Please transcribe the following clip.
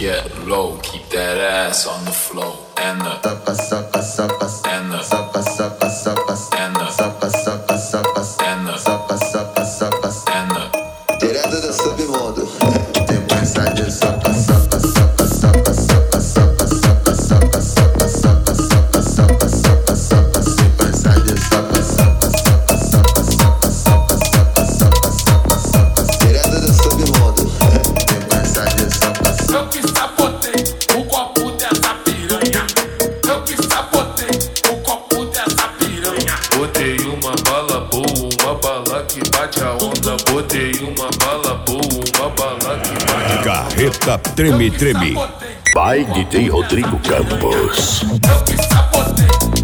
get low, keep that ass on the floor. And the Saca, saca, saca, and the saca, saca, saca, and the saca, saca, saca, and the saca, saca, saca, and the direto do submundo. Sequência de saca, saca, saca, saca, saca, saca, saca, saca, saca, saca, saca, saca, saca, saca, sequência de saca, saca, saca, saca, saca, saca, saca, saca, saca, saca, direto do submundo. Sequência de saca, saca. Eu que sabotei o copo dessa piranha. Eu que sabotei o copo dessa piranha. Botei uma bala boa, uma bala que bate a onda. Botei uma bala boa, uma bala que bate a onda. Carreta Treme Treme. Sabotei. By DJ Rodrigo Campos. Eu que sabotei